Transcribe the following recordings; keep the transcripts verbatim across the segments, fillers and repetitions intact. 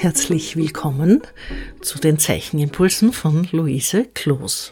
Herzlich willkommen zu den Zeichenimpulsen von Luise Kloos.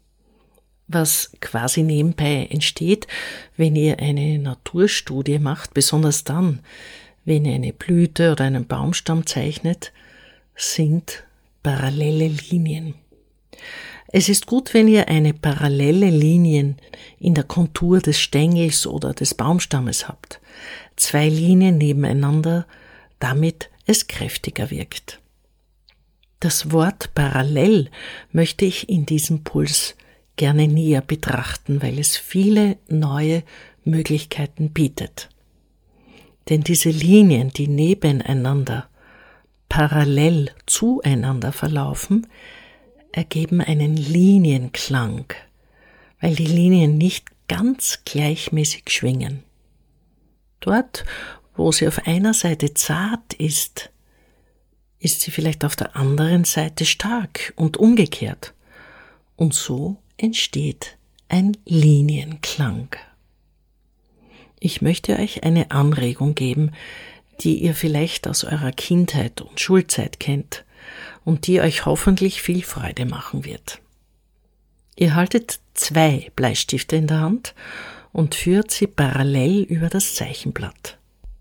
Was quasi nebenbei entsteht, wenn ihr eine Naturstudie macht, besonders dann, wenn ihr eine Blüte oder einen Baumstamm zeichnet, sind parallele Linien. Es ist gut, wenn ihr eine parallele Linie in der Kontur des Stängels oder des Baumstammes habt. Zwei Linien nebeneinander, damit es kräftiger wirkt. Das Wort parallel möchte ich in diesem Puls gerne näher betrachten, weil es viele neue Möglichkeiten bietet. Denn diese Linien, die nebeneinander parallel zueinander verlaufen, ergeben einen Linienklang, weil die Linien nicht ganz gleichmäßig schwingen. Dort, wo sie auf einer Seite zart ist, ist sie vielleicht auf der anderen Seite stark und umgekehrt. Und so entsteht ein Linienklang. Ich möchte euch eine Anregung geben, die ihr vielleicht aus eurer Kindheit und Schulzeit kennt und die euch hoffentlich viel Freude machen wird. Ihr haltet zwei Bleistifte in der Hand und führt sie parallel über das Zeichenblatt.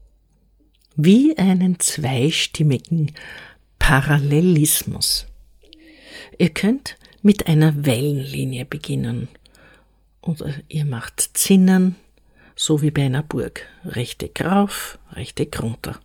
Wie einen zweistimmigen Parallelismus. Ihr könnt mit einer Wellenlinie beginnen oder ihr macht Zinnen, so wie bei einer Burg, Rechteck rauf, Rechteck runter.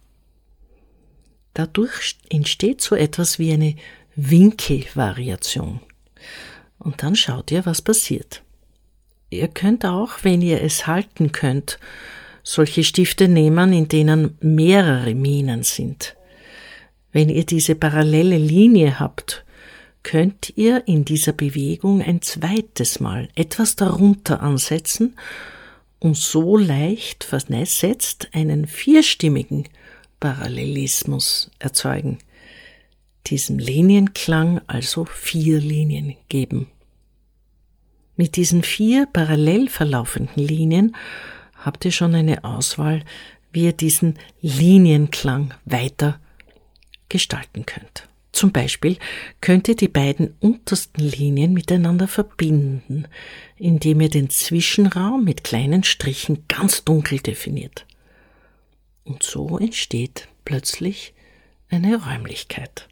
Dadurch entsteht so etwas wie eine Winkelvariation. Und dann schaut ihr, was passiert. Ihr könnt auch, wenn ihr es halten könnt, solche Stifte nehmen, in denen mehrere Minen sind. Wenn ihr diese parallele Linie habt, könnt ihr in dieser Bewegung ein zweites Mal etwas darunter ansetzen und so leicht versetzt einen vierstimmigen Parallelismus erzeugen. Diesem Linienklang also vier Linien geben. Mit diesen vier parallel verlaufenden Linien habt ihr schon eine Auswahl, wie ihr diesen Linienklang weiter gestalten könnt. Zum Beispiel könnt ihr die beiden untersten Linien miteinander verbinden, indem ihr den Zwischenraum mit kleinen Strichen ganz dunkel definiert. Und so entsteht plötzlich eine Räumlichkeit.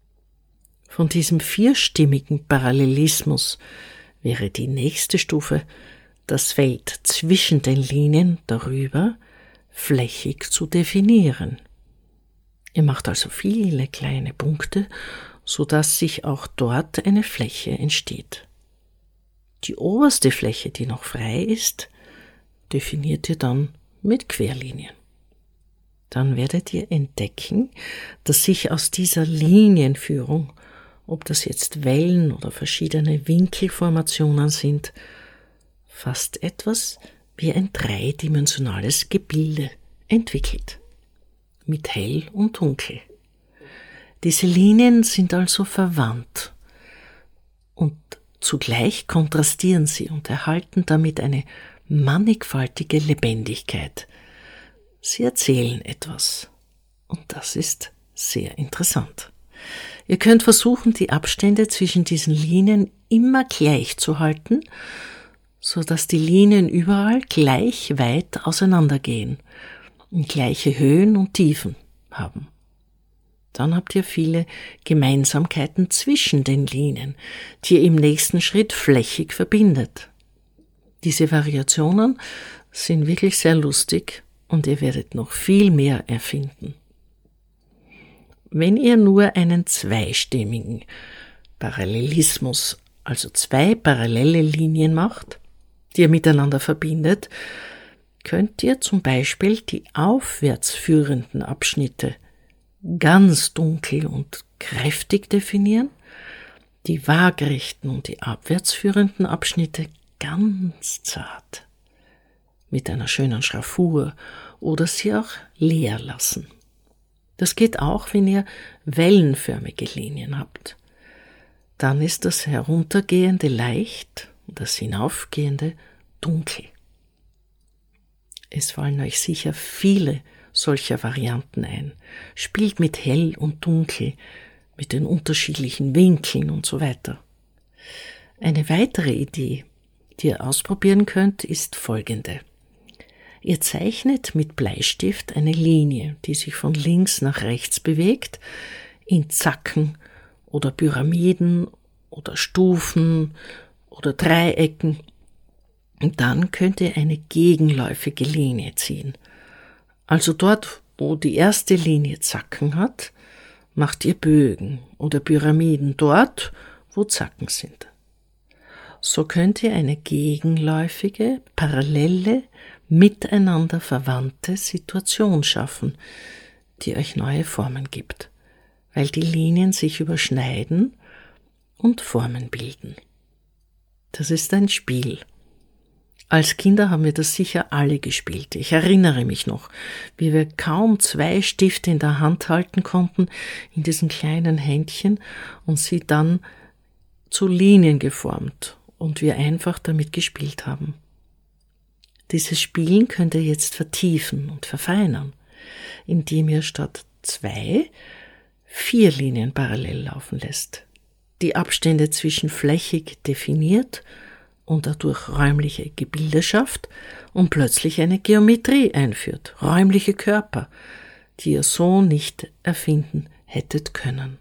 Von diesem vierstimmigen Parallelismus wäre die nächste Stufe, das Feld zwischen den Linien darüber flächig zu definieren. Ihr macht also viele kleine Punkte, sodass sich auch dort eine Fläche entsteht. Die oberste Fläche, die noch frei ist, definiert ihr dann mit Querlinien. Dann werdet ihr entdecken, dass sich aus dieser Linienführung, ob das jetzt Wellen oder verschiedene Winkelformationen sind, fast etwas wie ein dreidimensionales Gebilde entwickelt, mit Hell und Dunkel. Diese Linien sind also verwandt und zugleich kontrastieren sie und erhalten damit eine mannigfaltige Lebendigkeit. Sie erzählen etwas und das ist sehr interessant. Ihr könnt versuchen, die Abstände zwischen diesen Linien immer gleich zu halten, so dass die Linien überall gleich weit auseinandergehen und gleiche Höhen und Tiefen haben. Dann habt ihr viele Gemeinsamkeiten zwischen den Linien, die ihr im nächsten Schritt flächig verbindet. Diese Variationen sind wirklich sehr lustig und ihr werdet noch viel mehr erfinden. Wenn ihr nur einen zweistimmigen Parallelismus, also zwei parallele Linien macht, die ihr miteinander verbindet, könnt ihr zum Beispiel die aufwärts führenden Abschnitte ganz dunkel und kräftig definieren, die waagerechten und die abwärts führenden Abschnitte ganz zart, mit einer schönen Schraffur oder sie auch leer lassen. Das geht auch, wenn ihr wellenförmige Linien habt. Dann ist das Heruntergehende leicht und das Hinaufgehende dunkel. Es fallen euch sicher viele solcher Varianten ein, spielt mit hell und dunkel, mit den unterschiedlichen Winkeln und so weiter. Eine weitere Idee, die ihr ausprobieren könnt, ist folgende. Ihr zeichnet mit Bleistift eine Linie, die sich von links nach rechts bewegt, in Zacken oder Pyramiden oder Stufen oder Dreiecken. Und dann könnt ihr eine gegenläufige Linie ziehen. Also dort, wo die erste Linie Zacken hat, macht ihr Bögen oder Pyramiden dort, wo Zacken sind. So könnt ihr eine gegenläufige, parallele, miteinander verwandte Situation schaffen, die euch neue Formen gibt, weil die Linien sich überschneiden und Formen bilden. Das ist ein Spiel. Als Kinder haben wir das sicher alle gespielt. Ich erinnere mich noch, wie wir kaum zwei Stifte in der Hand halten konnten, in diesen kleinen Händchen, und sie dann zu Linien geformt und wir einfach damit gespielt haben. Dieses Spielen könnt ihr jetzt vertiefen und verfeinern, indem ihr statt zwei vier Linien parallel laufen lässt, die Abstände zwischen flächig definiert und dadurch räumliche Gebilde schafft und plötzlich eine Geometrie einführt, räumliche Körper, die ihr so nicht erfinden hättet können.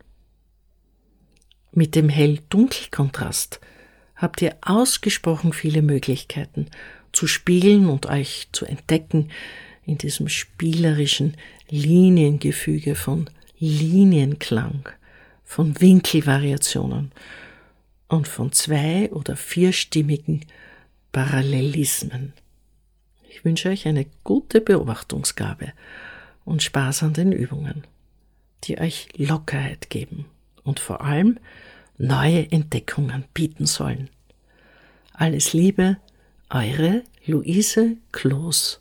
Mit dem Hell-Dunkel-Kontrast habt ihr ausgesprochen viele Möglichkeiten zu spielen und euch zu entdecken in diesem spielerischen Liniengefüge von Linienklang, von Winkelvariationen und von zwei- oder vierstimmigen Parallelismen. Ich wünsche euch eine gute Beobachtungsgabe und Spaß an den Übungen, die euch Lockerheit geben und vor allem neue Entdeckungen bieten sollen. Alles Liebe, eure Luise Kloos.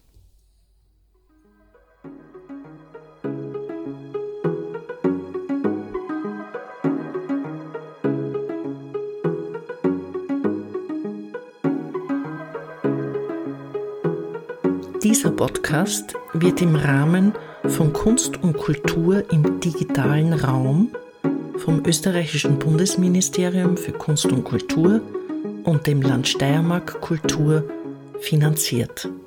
Dieser Podcast wird im Rahmen von Kunst und Kultur im digitalen Raum vom Österreichischen Bundesministerium für Kunst und Kultur und dem Land Steiermark Kultur finanziert.